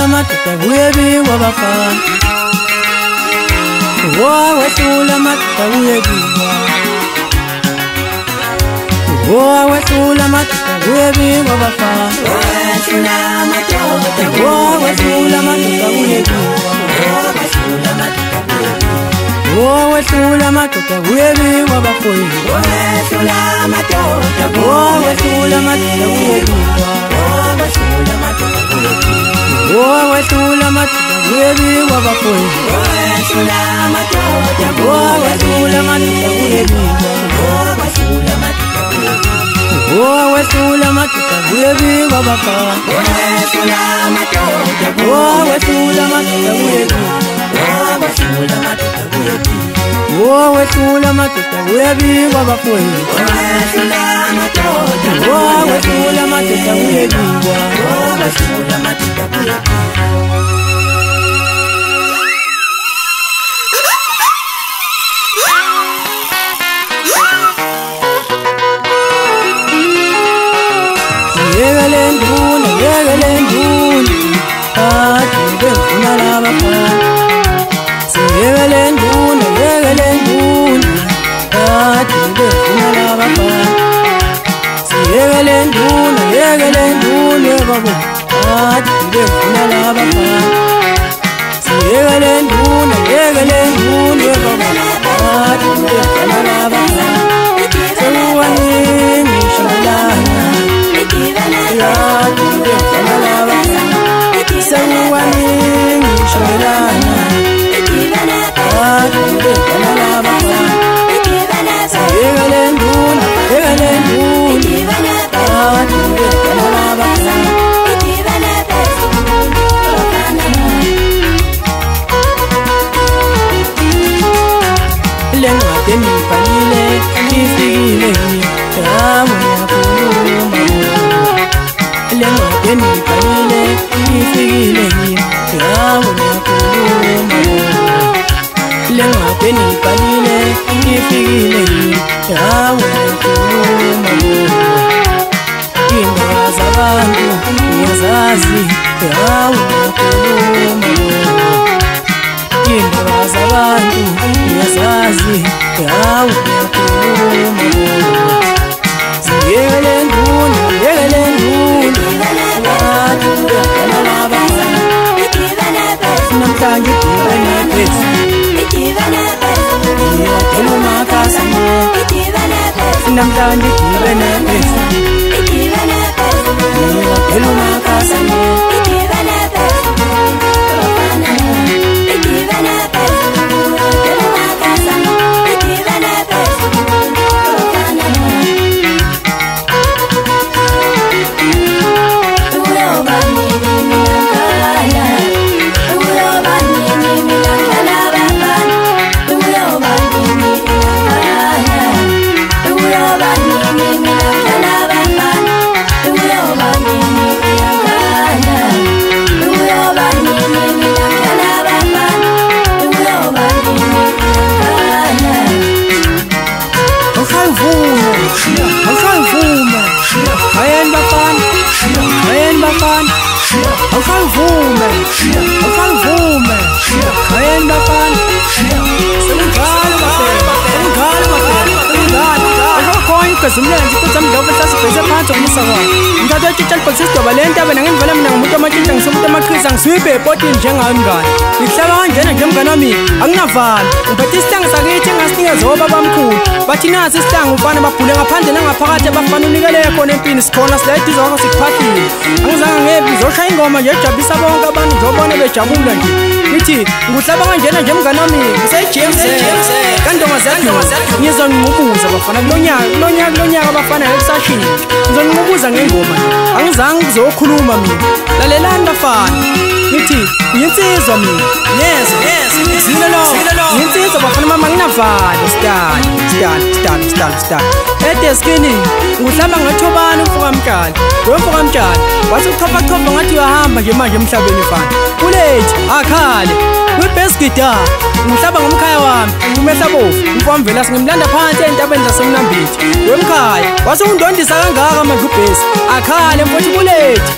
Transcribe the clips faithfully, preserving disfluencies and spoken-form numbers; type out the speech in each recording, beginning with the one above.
wehlula madoda kuyebiwa bafana. Oh wehlula madoda kuyebiwa. Oh wehlula madoda kuyebiwa bafana. wehlula madoda Oh wehlula madoda kuyebiwa. Oh wehlula madoda kuyebiwa bafowethu. wehlula madoda Oh wehlula madoda kuyebiwa. wehlula madoda Oh wehlula madoda kuyebiwa bafowethu. wehlula madoda Oh wehlula madoda kuyebiwa. wehlula madoda Oh wehlula madoda kuyebiwa bafana. wehlula madoda Oh wehlula madoda kuyebiwa. wehlula madoda Oh wehlula madoda kuyebiwa bafowethu. wehlula madoda Oh wehlula madoda kuyebiwa. wehlula madoda Yekele nduna, yekele nduna, ati befuna labafana. Yekele nduna, yekele nduna, ati befuna labafana. Yekele nduna, yekele nduna babo, ati befuna labafana. Yekele nduna, yekele nduna babo, ati befuna labafana. Sewani shalana. Namdani kibene pesa, kibene pesa, kibene pesa, kibene pesa, kibene pesa, kibene pesa, Zumlenzi kuzamdla ubesasi bese phansi umsakwa ngithatha itshitshali bhokisi balenta abe nangimvela mina ngumuntu amatshitshali ngisomuntu amaqhiza ngiswiphe ebhodini njengayo mngane ngihlaba kanjena nje mngane wami anginavali ngiphethe isihlangu sakithi engasinikeza obaba bamkhulu bathi nasi isihlangu ufana babhule ngaphandle nangaphakathi abafana unikele khona empini sikhona silayidizwa wakho sikuphahlile angizange ngebi ngizoshaya ingoma nje ejabulisa bonke abantu njobona bejabula nje ngithi nguhlaba kanjena nje mngane wami ngisayijemu kandonga zakho ngizongibuza bafana kulonyaka kulonyaka kulonyaka abafana ekusashini ngizongibuza ngengoma angizange kuzokhuluma mina lalelani bafana ngithi nginsizwa mina yeza yeza zile lo nginsizwa bafana mama nginavalo style style style style style edeskini nguhlaba ngathobana umfuka mtshali lo mfuka mtshali wathi uchopha chopha ngathi uyahamba nje manje emhlabeni mfana kulethi akhale kwi-bass guitar ngihlaba ngomkhaya wami umehla bofu umfamvela singimlanda phansi entabeni zasemnambithi wemkhaya wase undondisa kangaka manje uBhesi akhale mfowethu kulethi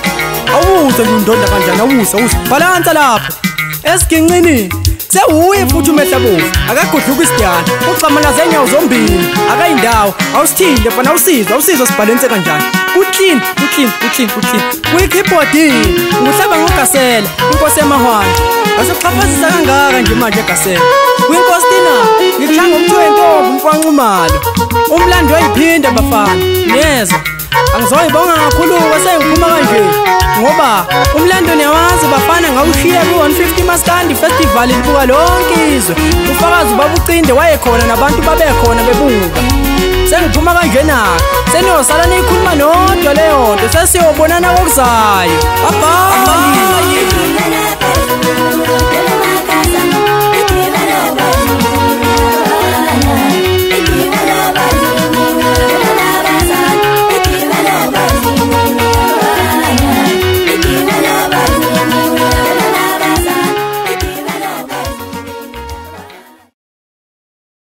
awuze ngindonda kanjani awuze awuze balansa lapho esiginqini sewuye futhi umehlabovu akagodluka isidiyana uxhamana zenyawo zombili akayindawo awusithinde fana awusizwa awusizwa sibhalense kanjani uclean uclean uclean uclean kwi-keyboardini nguhlaba ngogasela inkosi yamahwana asekuxhaphazisa kangaka nje manje egasela kwinkosi tina ngikuhlanga umthu wentombi umfanqumalo umlando wayiphinda bafana neza angizoyibonga kakhulu-ke sengiphuma kanje ngoba umlando niyawazi bafana ngawushiya ku-one fifty maskandi festival libuka lonke izwe ufakazi ubabucinde wayekhona nabantu babekhona bebuka sengiphuma kanjenaka seniyosala niyikhuluma nodwa leyo nto sesiyobonana kokuzayo abhayi